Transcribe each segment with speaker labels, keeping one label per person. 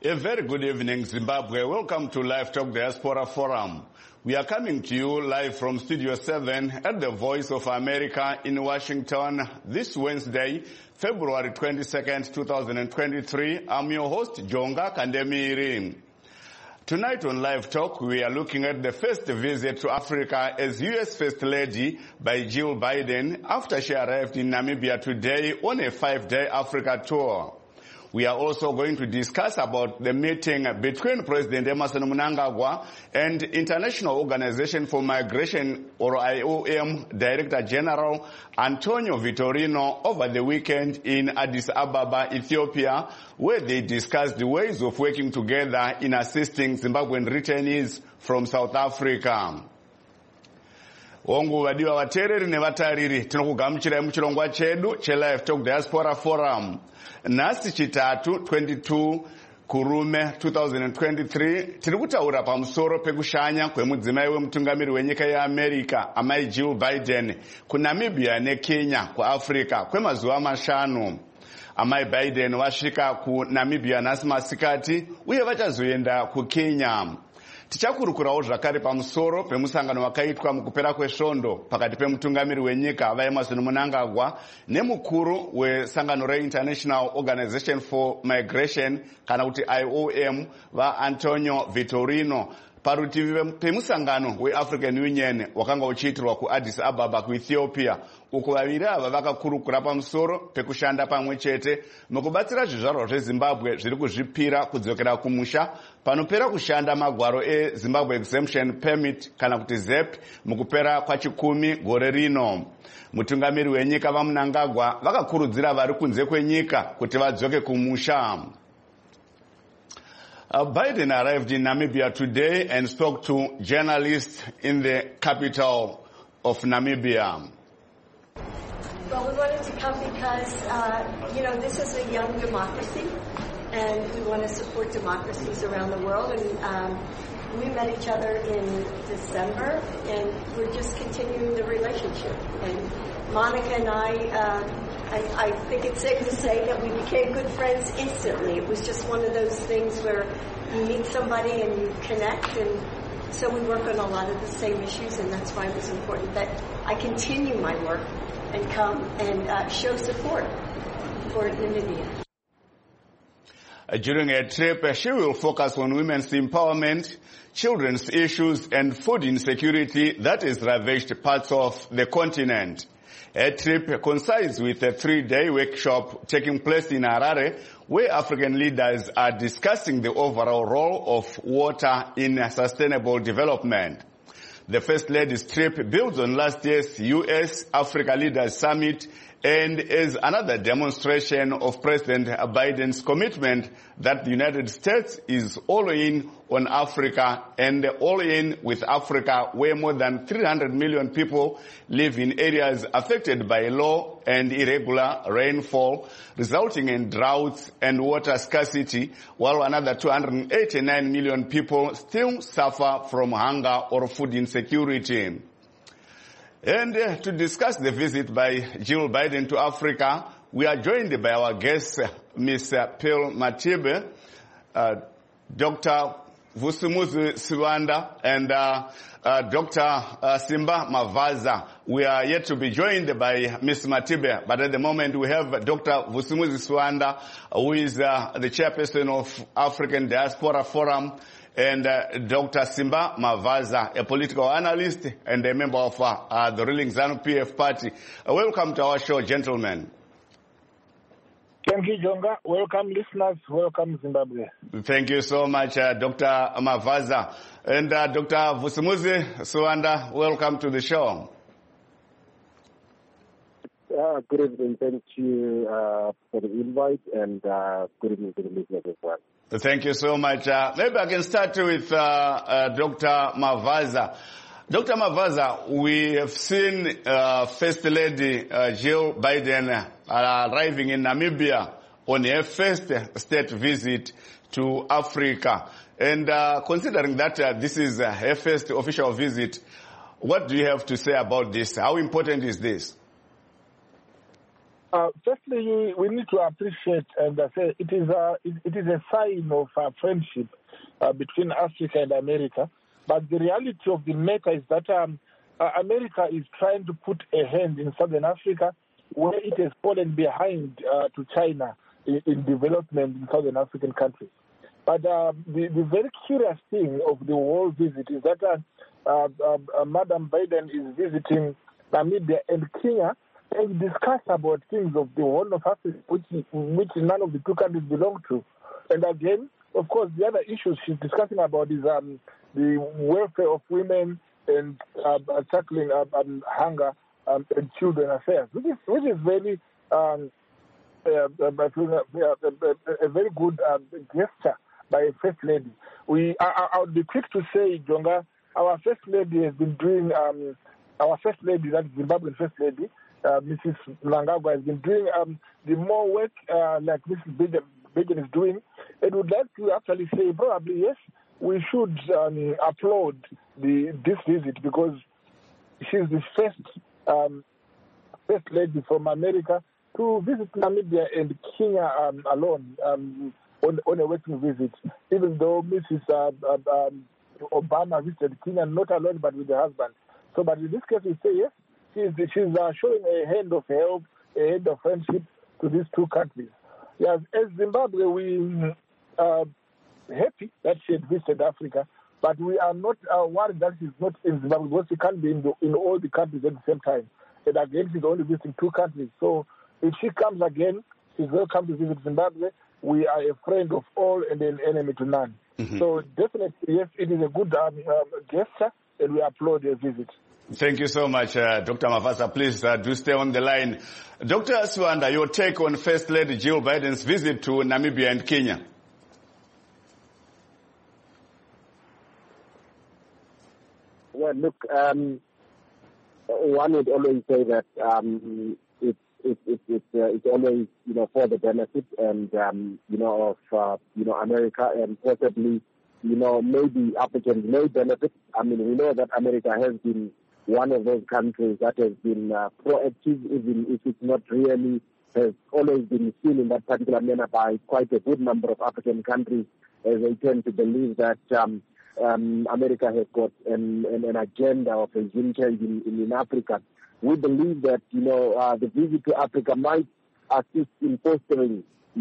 Speaker 1: A very good evening, Zimbabwe. Welcome to Live Talk Diaspora Forum. We are coming to you live from Studio 7 at the Voice of America in Washington this Wednesday, February 22nd, 2023. I'm your host, Jonga Kandemiri. Tonight on Live Talk, we are looking at the first visit to Africa as U.S. First Lady by Jill Biden after she arrived in Namibia today on a 5-day Africa tour. We are also going to discuss about the meeting between President Emmerson Mnangagwa and International Organization for Migration, or IOM, Director General Antonio Vitorino over the weekend in Addis Ababa, Ethiopia, where they discussed the ways of working together in assisting Zimbabwean returnees from South Africa. Ongu wadiwa watereri nevatariri tinokugamuchirai muchirongwa chedu cheLive Talk Diaspora Forum. Nhasi chitatu 22 kurume 2023 tiri kutaura pamusoro pekushanya kwemudzimai wemutungamiri wenyika yeAmerica amai Jill Biden kuNamibia neKenya kuAfrica kwemazuva 5. Amai Biden vasvika kuNamibia nhasi masikati uye vachazoenda kuKenya. Tichakurukurawo zvakare pamusoro pemusangano wakaitwa mukupera kwesvondo pakati pemutungamiri wenyika vaEmmerson Mnangagwa nemukuru wesangano reInternational Organization for Migration kana kuti IOM vaAntonio Vitorino parutivi pemusangano weAfrican Union wakanga uchiitirwa kuAddis Ababa kuEthiopia, uko vaviri ava vakakurukura pamusoro pekushanda pamwe chete mukubatsira zvizvarwa zveZimbabwe zviri kuzvipira kudzokera kumusha panopera kushanda magwaro eZimbabwe Exemption Permit kana kuti ZEP mukupera kwachikumi gore rino. Mutungamiri wenyika vaMnangagwa vakakurudzira vari kunze kwenyika kuti vadzoke kumusha. Biden arrived in Namibia today and spoke to journalists in the capital of Namibia.
Speaker 2: Well, we wanted to come because, this is a young democracy, and we want to support democracies around the world. And we met each other in December, and we're just continuing the relationship. And Monica and I think it's safe to say that we became good friends instantly. It was just one of those things where you meet somebody and you connect, and so we work on a lot of the same issues, and that's why it was important that I continue my work and come and show support for Namibia.
Speaker 1: During her trip, she will focus on women's empowerment, children's issues, and food insecurity that has ravaged parts of the continent. Her trip coincides with a 3-day workshop taking place in Harare, where African leaders are discussing the overall role of water in sustainable development. The First Lady's trip builds on last year's U.S.-Africa Leaders Summit and is another demonstration of President Biden's commitment that the United States is all in on Africa and all in with Africa, where more than 300 million people live in areas affected by low and irregular rainfall, resulting in droughts and water scarcity, while another 289 million people still suffer from hunger or food insecurity. And to discuss the visit by Jill Biden to Africa, we are joined by our guest, Ms. Pearl Matibe, Dr. Vusumuzi Siwanda, and Dr. Simba Mavaza. We are yet to be joined by Ms. Matibe, but at the moment we have Dr. Vusumuzi Siwanda, who is the chairperson of African Diaspora Forum, and Dr. Simba Mavaza, a political analyst and a member of the ruling ZANU-PF party. Welcome to our show, gentlemen.
Speaker 3: Thank you, Jonga. Welcome, listeners. Welcome, Zimbabwe.
Speaker 1: Thank you so much, Dr. Mavaza. And Dr. Vusumuzi Siwanda, welcome to the show.
Speaker 4: Good evening. Thank you for the invite, and good evening to the listeners as well.
Speaker 1: Thank you so much. Maybe I can start with Dr. Mavaza. Dr. Mavaza, we have seen First Lady Jill Biden arriving in Namibia on her first state visit to Africa. And considering that this is her first official visit, what do you have to say about this? How important is this?
Speaker 3: Firstly, we need to appreciate and say it is a sign of friendship between Africa and America. But the reality of the matter is that America is trying to put a hand in Southern Africa where it has fallen behind to China in development in Southern African countries. But the very curious thing of the whole visit is that Madam Biden is visiting Namibia and Kenya and discuss about things of the Horn of Africa, which none of the two countries belong to. And again, of course, the other issues she's discussing about is the welfare of women and tackling hunger and children affairs, which is very a very good gesture by a first lady. I would be quick to say, Jonga, our first lady has been doing our first lady, that Zimbabwean first lady, Mrs. Mnangagwa, has been doing the more work like Mrs. Biden is doing. And would like to actually say, probably, yes, we should applaud this visit because she's the first lady from America to visit Namibia and Kenya alone on a working visit, even though Mrs. Obama visited Kenya not alone but with her husband. So, but in this case, we say yes, she's showing a hand of help, a hand of friendship to these two countries. Yes, as Zimbabwe, we are happy that she had visited Africa, but we are not worried that she's not in Zimbabwe because she can't be in all the countries at the same time. And again, she's only visiting two countries. So if she comes again, she's welcome to visit Zimbabwe. We are a friend of all and an enemy to none. Mm-hmm. So definitely, yes, it is a good gesture, and we applaud your visit.
Speaker 1: Thank you so much, Dr. Mavaza. Please do stay on the line. Dr. Swanda, your take on First Lady Jill Biden's visit to Namibia and Kenya?
Speaker 4: Well, look, one would always say that it's always, for the benefit and, of, America and possibly, maybe Africans may benefit. I mean, we know that America has been one of those countries that has been proactive, even if it's not really, has always been seen in that particular manner by quite a good number of African countries, as they tend to believe that America has got an agenda of regime change in Africa. We believe that, the visit to Africa might assist in fostering,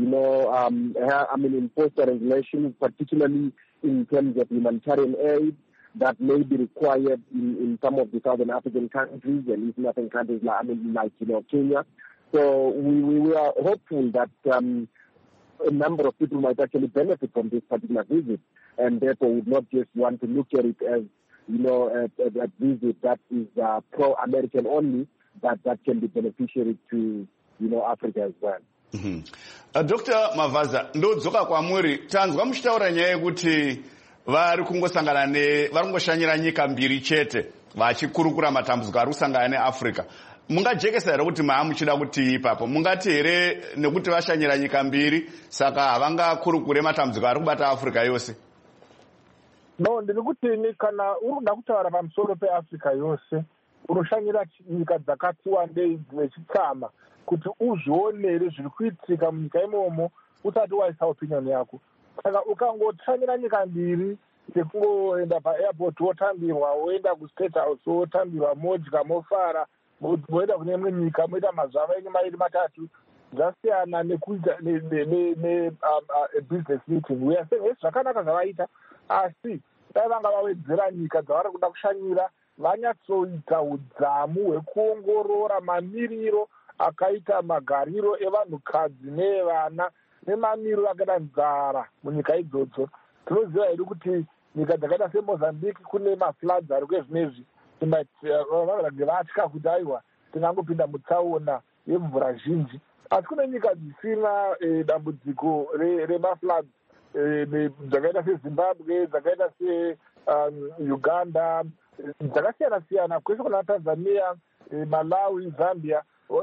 Speaker 4: in fostering relations, particularly in terms of humanitarian aid that may be required in some of the Southern African countries and Eastern African countries like Kenya. So we are hopeful that a number of people might actually benefit from this particular visit, and therefore would not just want to look at it as, a visit that is pro-American only, but that can be beneficiary to, Africa as well.
Speaker 1: Mm-hmm. Dr. Mavaza, ndodzoka kwamuri, tanzwa muchitaura nyaya yekuti vari kungoshanyira nyika mbiri chete vachikurukura matambudziko ari kusangana neAfrica. Mungajekesa here kuti maamuchida kuti ipapo mungati here nekuti vashanyira nyika mbiri saka havangakurukure matambudziko ari kubata Africa yose?
Speaker 3: No, ndiri kuti kana unoda kutaura pamusoro peAfrica yose unoshanyira nyika dzakati wandei dzechitsama kuti uzvionere zviri kuitika munyika imomo usati waisa opinion yako. Saka ukangoshanyira nyika mbiri sekungoenda paairport wotambirwa, woenda kuState House wotambirwa, modya mofara, moenda kune imwe nyika moita mazava enyu mairi matatu, zvasiyana nekuita business meeting. We are saying zvakanaka zvavaita, asi dai vanga vawedzera nyika dzavari kuda kushanyira vanyatsoita udzamu hwekuongorora mamiriro akaita magariro evanhukadzi nevana nemamiriro akaita nzara munyika idzodzo. Tinoziva hedu kuti nyika dzakaita seMozambique kune mafloods ari kwezvinezvi, vanhu vatya kuti aiwa tingangopinda mutsaona yemvura zhinji, asi kune nyika dzisina dambudziko remafloods dzakaita seZimbabwe, dzakaita seUganda, dzakasiyana-siyana, kwese kuna Tanzania, Malawi, Zambia,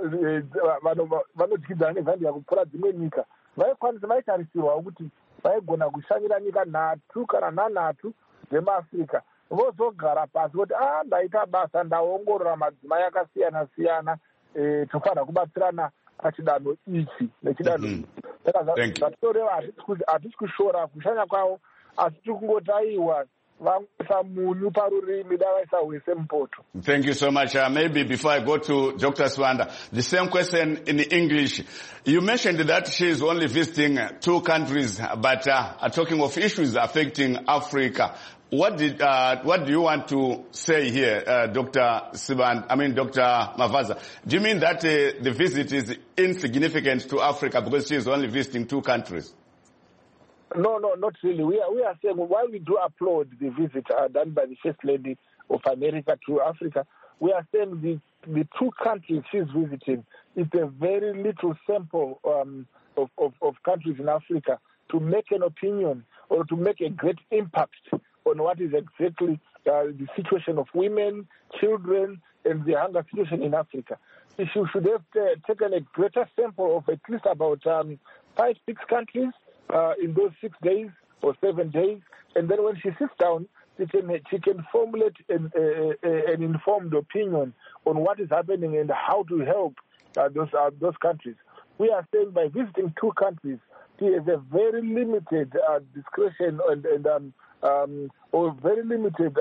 Speaker 3: vanodyidzana neZambia kupfuura dzimwe nyika. Vaitarisirwawo kuti vaigona kushanyira nyika 3 kana 4 dzemuAfrica, vozogara pasi kuti ndaita basa, ndaongorora madzimai akasiyana-siyana, tofanira kubatsirana achidano ichi nechidano saka zvatoreva hatisi kushora kushanya kwavo asi tiri kungotaiwa vamisa munyu parurimi davaisa wese mupoto.
Speaker 1: Thank you so much. Maybe before I go to Dr. Sibanda, the same question in English. You mentioned that she is only visiting 2 countries, but talking of issues affecting Africa. What do you want to say here, Dr. Mavaza? Do you mean that the visit is insignificant to Africa because she is only visiting 2 countries?
Speaker 3: No, not really. We are saying, while we do applaud the visit done by the First Lady of America to Africa, we are saying the 2 countries she's visiting is a very little sample of countries in Africa to make an opinion or to make a great impact on what is exactly the situation of women, children, and the hunger situation in Africa. She should have taken a greater sample of at least about 5-6 countries in those 6 days or 7 days, and then when she sits down, she can formulate an informed opinion on what is happening and how to help those countries. We are saying by visiting 2 countries, she has a very limited discretion or very limited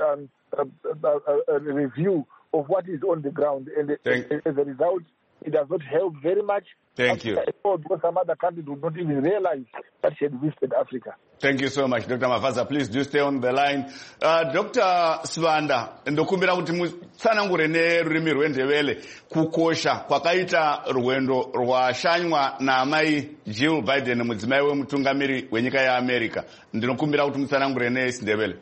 Speaker 3: review of what is on the ground, and as a result, it does not help very much.
Speaker 1: Thank you.
Speaker 3: Because some other countries would not even realize that she had visited Africa.
Speaker 1: Thank you so much, Dr. Mavaza. Please do stay on the line. Dr. Sibanda, ndokumbira kuti mutsanangure nerurimi rwendebele kukosha kwakaita rwendo rwashanywa naamai Jill Biden, mudzimai wemutungamiri wenyika yeAmerica. Ndinokumbira kuti mutsanangure nesindebele.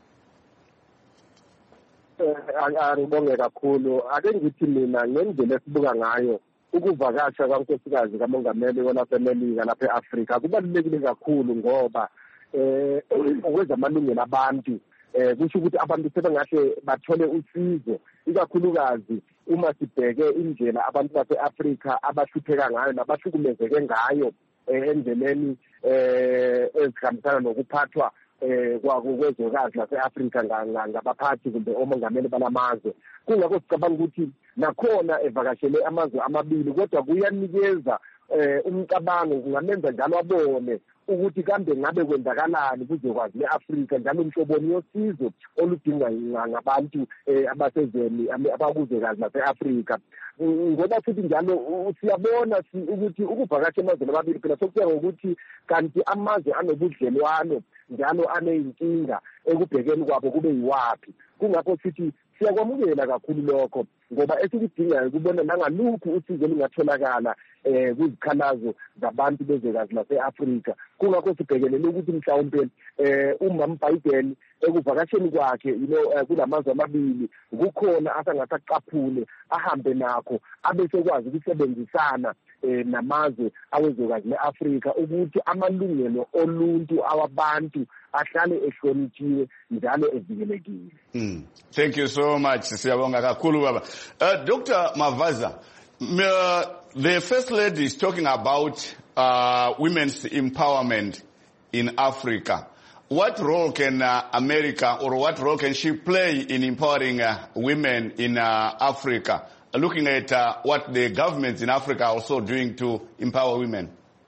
Speaker 4: Aribonge kakhulu. Ake ngithi mina ngendlela esibuka ngayo ukuvakasha kwankosikazi kamongameli waseMelika lapha eAfrika kubalulekile kakhulu ngoba okwezamalungelo abantu kusho ukuthi abantu sebengahle bathole usizo ikakhulukazi uma sibheke indlela abantu base-Afrika abahlupheka ngayo nabahlukumezeke ngayo endleleni ezihambisana nokuphathwa kwezwekazi lase-Afrika ngabaphathi kumbe omongameli balamazwe. Kungakho sicabanga ukuthi nakhona evakashele amazwe amabili kodwa kuyanikeza umcabango, kungamenza njalo abone ukuthi kambe ngabe kwenzakalani kuzokwazi le-Afrika njalo umhloboni yosizo oludingwa ngabantu abasezweni abakuzwekazi lase-Afrika. Ngoba futhi njalo siyabona ukuthi ukuvakasha emazweni amabili phela sokuya ngokuthi kanti amazwe anobudlelwano njalo aneyinkinga ekubhekeni kwabo kube yiwaphi. Kungakho sithi siyakwamukela kakhulu lokho ngoba esikudingayo kubona nangaluphi usizo lungatholakala kuzikhalazo zabantu bezwekazi lase-Afrika. Kungakho sibhekelele ukuthi mhlawumbe uMam Biden ekuvakasheni kwakhe kulamazwe amabili kukhona asangasaqaphule ahambe nakho abesekwazi ukusebenzisana namazwe awezwekazi le-Afrika ukuthi amalungelo oluntu awabantu ahlale ehlonitshiwe njalo evikelekile.
Speaker 1: Thank you so much, siyabonga kakhulu baba. Dr. Mavaza, the First Lady is talking about women's empowerment in Africa. What role can America, or what role can she play in empowering women in Africa, looking at what the governments in Africa are also doing to empower women?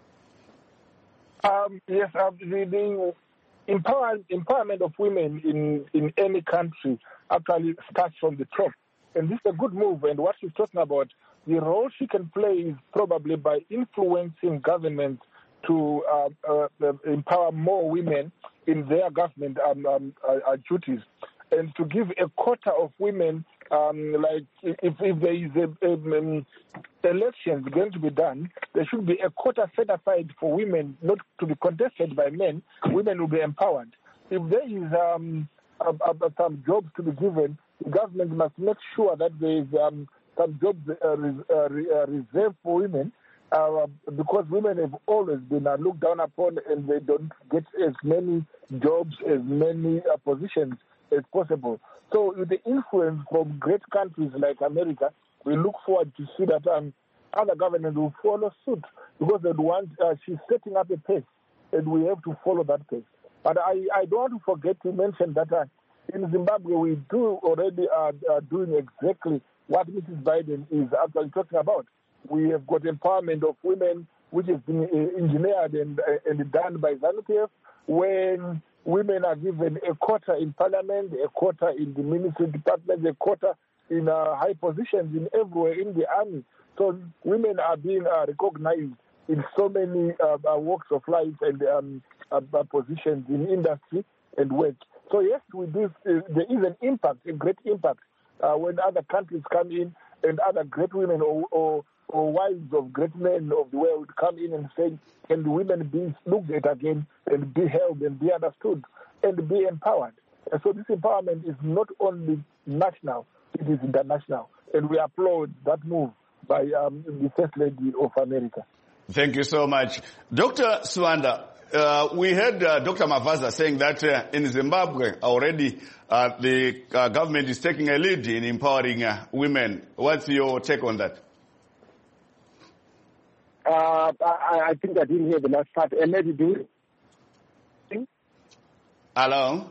Speaker 3: Yes, the empowerment of women in any country actually starts from the top. And this is a good move. And what she's talking about, the role she can play is probably by influencing government to empower more women in their government duties, and to give a quota of women, like if there is elections going to be done, there should be a quota set aside for women, not to be contested by men. Women will be empowered. If there is some jobs to be given, the government must make sure that there is some jobs reserved for women, because women have always been looked down upon and they don't get as many jobs, as many positions as possible. So with the influence from great countries like America, we look forward to see that other governments will follow suit, because they want, she's setting up a pace and we have to follow that pace. But I don't want to forget to mention that in Zimbabwe we do already doing exactly what Mrs. Biden is actually talking about. We have got empowerment of women, which has been engineered and done by ZANU-PF, when women are given a quota in parliament, a quota in the ministry department, a quota in high positions in everywhere in the army. So women are being recognized in so many walks of life and positions in industry and work. So yes, with this, there is an impact, a great impact, when other countries come in and other great women or wives of great men of the world come in and say, can women be looked at again and be held and be understood and be empowered? And so this empowerment is not only national, it is international. And we applaud that move by the First Lady of America.
Speaker 1: Thank you so much. Dr. Swanda, we heard Dr. Mavaza saying that in Zimbabwe already the government is taking a lead in empowering women. What's your take on that?
Speaker 4: I think I didn't hear the last part. Maybe do it.
Speaker 1: Hello?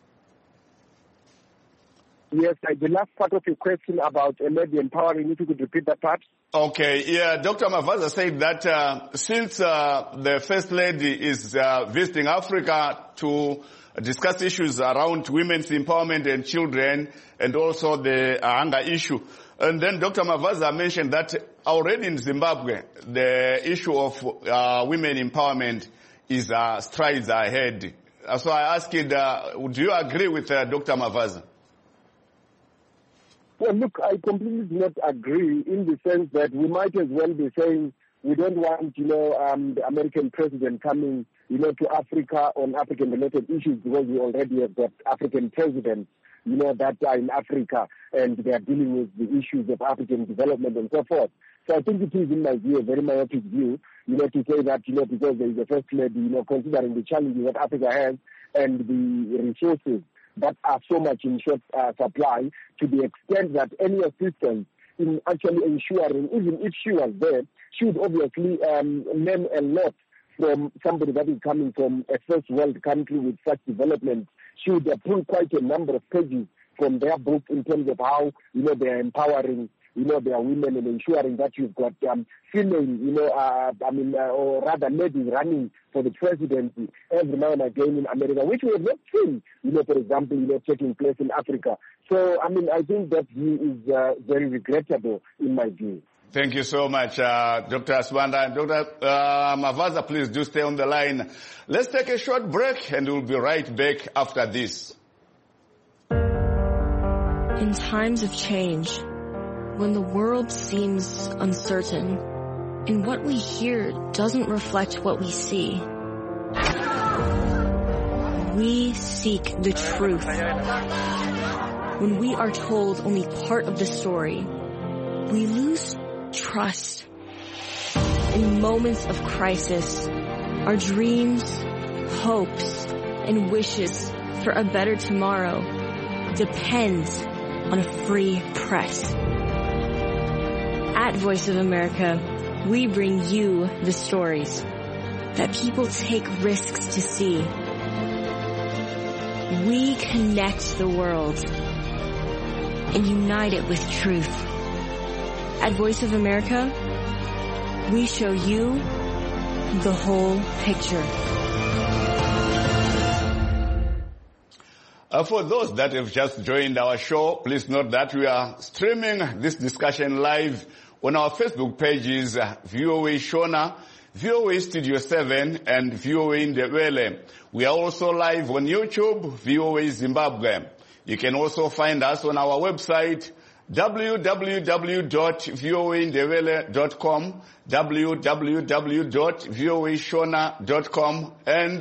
Speaker 4: Yes, the last part of your question about maybe empowering, if you could repeat that part.
Speaker 1: Okay, yeah, Dr. Mavaza said that since the First Lady is visiting Africa to discuss issues around women's empowerment and children and also the hunger issue, and then Dr. Mavaza mentioned that already in Zimbabwe, the issue of women empowerment is strides ahead. So I asked, do you agree with Dr. Mavaza?
Speaker 4: Well, look, I completely do not agree in the sense that we might as well be saying we don't want, the American president coming, to Africa on African-related issues because we already have got African presidents, that are in Africa and they are dealing with the issues of African development and so forth. So I think it is, in my view, a very myopic view, to say that, because there is a First Lady, considering the challenges that Africa has and the resources that are so much in short supply, to the extent that any assistance in actually ensuring, even if she was there, she would obviously learn a lot from somebody that is coming from a first world country with such development. She would pull quite a number of pages from their book in terms of how, they are empowering, their women and ensuring that you've got female, or rather ladies running for the presidency every now and again in America, which we have not seen, for example, taking place in Africa. So, I think that view is very regrettable in my view.
Speaker 1: Thank you so much, Dr. Swanda. Dr. Mavaza, please do stay on the line. Let's take a short break and we'll be right back after this.
Speaker 5: In times of change, when the world seems uncertain and what we hear doesn't reflect what we see, we seek the truth. When we are told only part of the story, we lose trust. In moments of crisis, our dreams, hopes, and wishes for a better tomorrow depends on a free press. At Voice of America, we bring you the stories that people take risks to see. We connect the world and unite it with truth. At Voice of America, we show you the whole picture.
Speaker 1: For those that have just joined our show, please note that we are streaming this discussion live on our Facebook pages, VOA Shona, VOA Studio 7, and VOA Ndebele. We are also live on YouTube, VOA Zimbabwe. You can also find us on our website, www.voandebele.com, www.voashona.com, and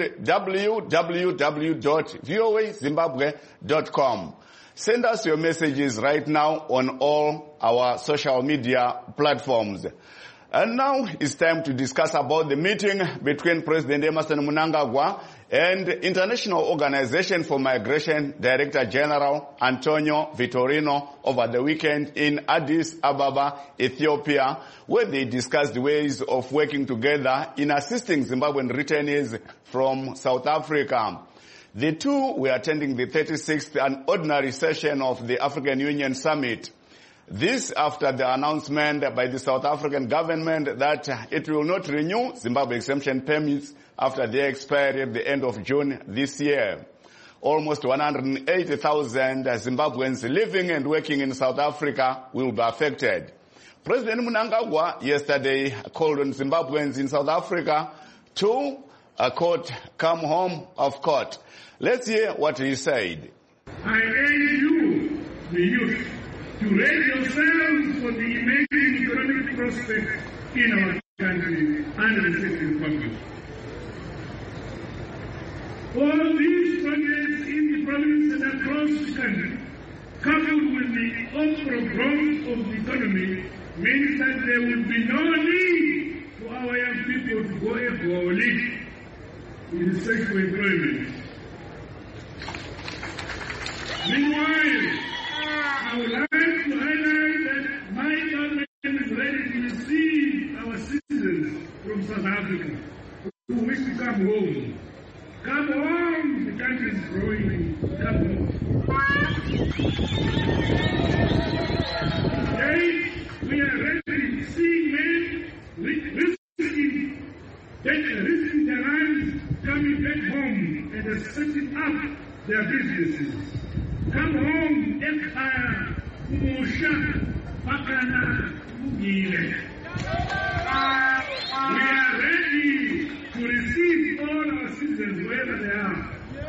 Speaker 1: www.voazimbabwe.com. Send us your messages right now on all our social media platforms. And now it's time to discuss about the meeting between President Emmerson Mnangagwa and International Organization for Migration Director General Antonio Vitorino over the weekend in Addis Ababa, Ethiopia, where they discussed ways of working together in assisting Zimbabwean returnees from South Africa. The two were attending the 36th and ordinary session of the African Union Summit. This after the announcement by the South African government that it will not renew Zimbabwe exemption permits after their expiry at the end of June this year. Almost 180,000 Zimbabweans living and working in South Africa will be affected. President Mnangagwa yesterday called on Zimbabweans in South Africa to, quote, come home of court. Let's hear what he said.
Speaker 6: I urge you, the youth, to raise yourselves for the emerging economic prospects in our country and the Czech Republic. All these projects in the province and across the country, coupled with the overall growth of the economy, means that there will be no need for our young people to go abroad in search for employment. Meanwhile, I would like to highlight that my government is ready to receive our citizens from South Africa who wish to come home. Come home, the country is growing. Come home. Today, we are ready to see men risking their lives, coming back home and setting up their businesses. Come home, Ekhaya, Umusha, Pakana, Mugile. We are ready to receive all our citizens wherever they are.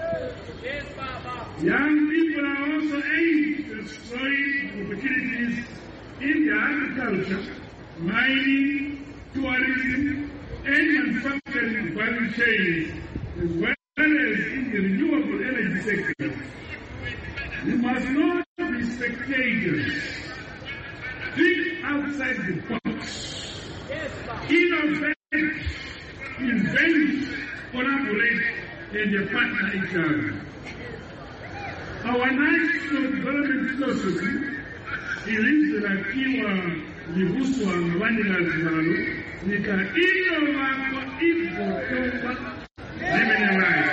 Speaker 6: Young people are also aimed to exploit opportunities in the agriculture, mining, tourism, and manufacturing value chains, as well as in the renewable energy sector. We must not be spectators. Think outside the box. Innovate, invent, collaborate, and partner each other. Our national development philosophy ilizotakiwa livuswa ngabandika zalo nika iyo wako ipo toka limenyawai.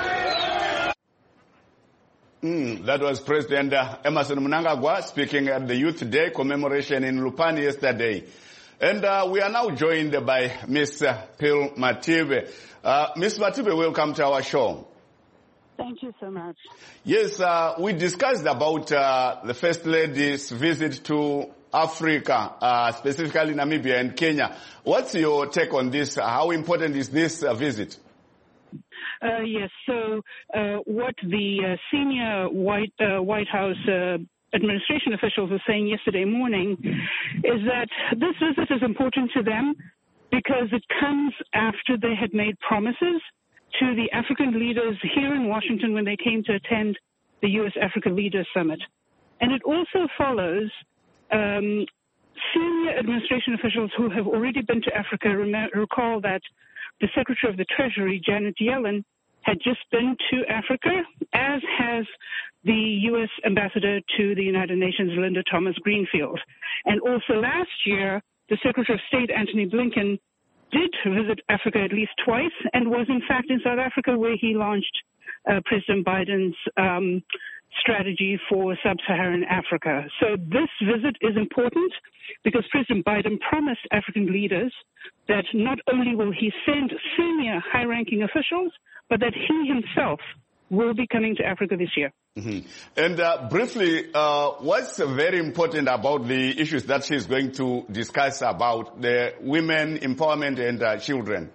Speaker 1: That was President Emmerson Mnangagwa speaking at the Youth Day commemoration in Lupani yesterday. And we are now joined by Ms. Pearl Matibe. Ms. Matibe, welcome to our show.
Speaker 7: Thank you so much.
Speaker 1: Yes, we discussed about the First Lady's visit to Africa, specifically Namibia and Kenya. What's your take on this? How important is this visit?
Speaker 7: Yes, so what the senior White House administration officials were saying yesterday morning is that this visit is important to them because it comes after they had made promises to the African leaders here in Washington when they came to attend the U.S.-Africa Leaders Summit. And it also follows senior administration officials who have already been to Africa. Recall that the Secretary of the Treasury, Janet Yellen, had just been to Africa, as has the U.S. Ambassador to the United Nations, Linda Thomas-Greenfield. And also last year, the Secretary of State, Antony Blinken, did visit Africa at least twice and was in fact in South Africa where he launched President Biden's strategy for sub-Saharan Africa. So this visit is important because President Biden promised African leaders that not only will he send senior high-ranking officials, but that he himself will be coming to Africa this year.
Speaker 1: Mm-hmm. And briefly, what's very important about the issues that she's going to discuss about the women empowerment and children?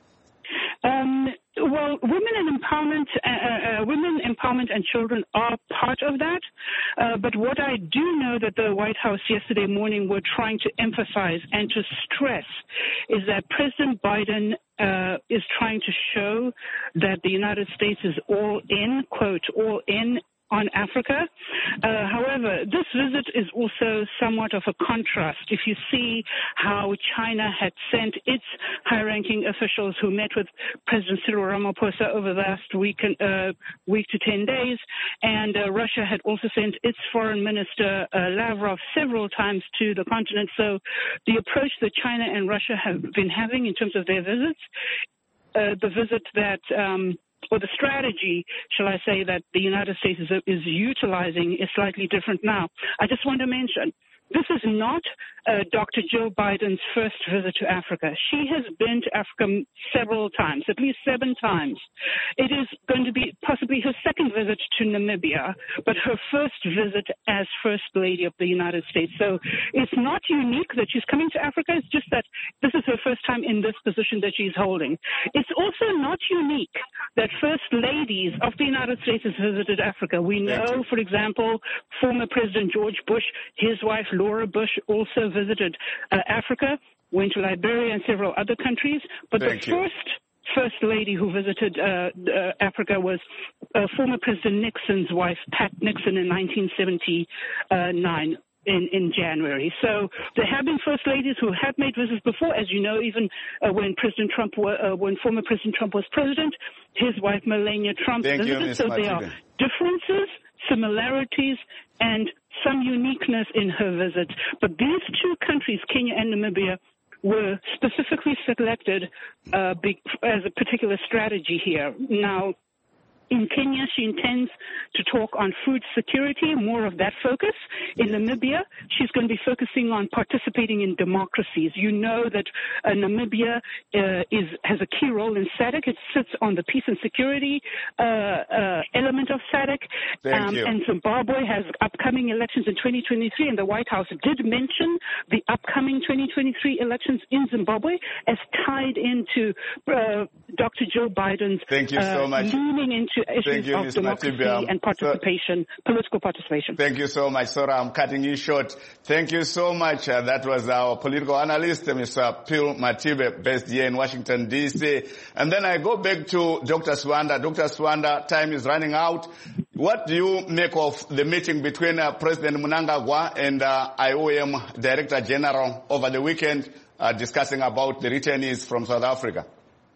Speaker 7: Well, women empowerment and children are part of that. But what I do know that the White House yesterday morning were trying to emphasize and to stress is that President Biden is trying to show that the United States is all in, quote, all in on Africa. However, this visit is also somewhat of a contrast. If you see how China had sent its high-ranking officials who met with President Cyril Ramaphosa over the last week to 10 days, and Russia had also sent its foreign minister Lavrov several times to the continent. So the approach that China and Russia have been having in terms of their visits, the visit that or the strategy, shall I say, that the United States is utilizing is slightly different now. I just want to mention this is not Dr. Joe Biden's first visit to Africa. She has been to Africa several times, at least 7 times. It is going to be possibly her second visit to Namibia, but her first visit as First Lady of the United States. So it's not unique that she's coming to Africa. It's just that this is her first time in this position that she's holding. It's also not unique that First Ladies of the United States has visited Africa. We know, for example, former President George Bush, his wife Laura Bush also visited Africa, went to Liberia and several other countries. But First Lady who visited Africa was former President Nixon's wife, Pat Nixon, in 1979. In January. So there have been first ladies who have made visits before, as you know, even when former President Trump was president, his wife Melania Trump visited. So there are differences, similarities, and some uniqueness in her visit. But these 2 countries, Kenya and Namibia, were specifically selected as a particular strategy here. Now, in Kenya, she intends to talk on food security, more of that focus. In Namibia, she's going to be focusing on participating in democracies. You know that Namibia has a key role in SADC. It sits on the peace and security element of SADC. And Zimbabwe has upcoming elections in 2023, and the White House did mention the upcoming 2023 elections in Zimbabwe as tied into Dr. Joe Biden's leaning into issues of democracy and participation, political participation.
Speaker 1: Thank you so much, Sora. I'm cutting you short. Thank you so much. That was our political analyst, Mr. Phil Matibe, based here in Washington, D.C. And then I go back to Dr. Swanda. Dr. Swanda, time is running out. What do you make of the meeting between President Mnangagwa and IOM Director General over the weekend discussing about the returnees from South Africa?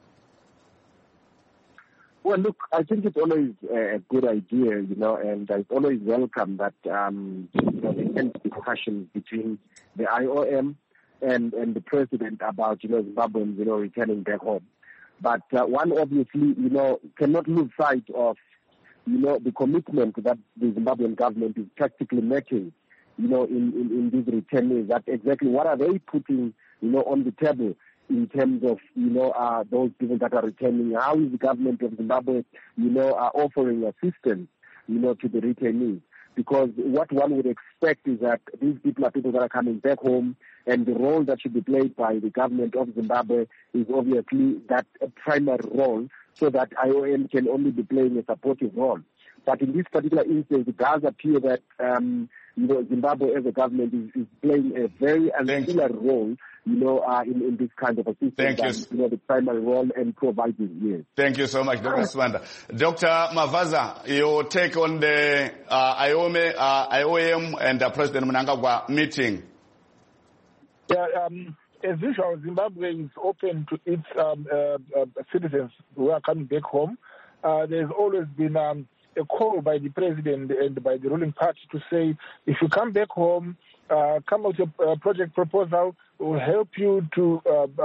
Speaker 4: Well, look, I think it's always a good idea, and it's always welcome that, the discussion between the IOM and the president about, Zimbabweans, returning back home. But one obviously, cannot lose sight of, the commitment that the Zimbabwean government is practically making, in these returnees. That exactly what are they putting, on the table in terms of, those people that are returning? How is the government of Zimbabwe, offering assistance, to the returnees? Because what one would expect is that these people are people that are coming back home, and the role that should be played by the government of Zimbabwe is obviously that primary role, so that IOM can only be playing a supportive role. But in this particular instance, it does appear that, Zimbabwe as a government is playing a very ancillary role, in this kind of assistance.
Speaker 1: Thank you.
Speaker 4: The primary role and providing, yes.
Speaker 1: Thank you so much, Dr. Swanda. Dr. Mavaza, your take on the IOM and President Mnangagwa meeting?
Speaker 3: Yeah, as usual, Zimbabwe is open to its citizens who are coming back home. There's always been a call by the president and by the ruling party to say, if you come back home, come out with a project proposal, will help you to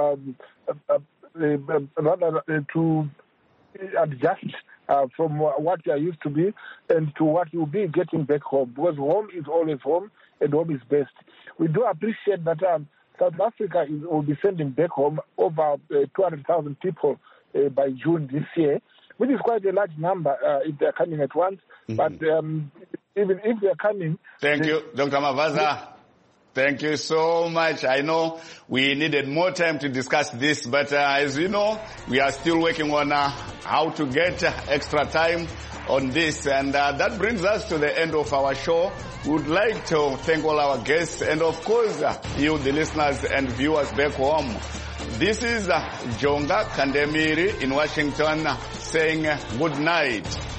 Speaker 3: adjust from what you are used to be and to what you'll be getting back home. Because home is always home, and home is best. We do appreciate that South Africa will be sending back home over 200,000 people by June this year, which is quite a large number if they're coming at once. Mm-hmm. But even if they're coming...
Speaker 1: Thank you, Dr. Mavaza. Thank you so much. I know we needed more time to discuss this, but as you know, we are still working on how to get extra time on this. And that brings us to the end of our show. We would like to thank all our guests and, of course, you, the listeners and viewers back home. This is Jonga Kandemiri in Washington saying good night.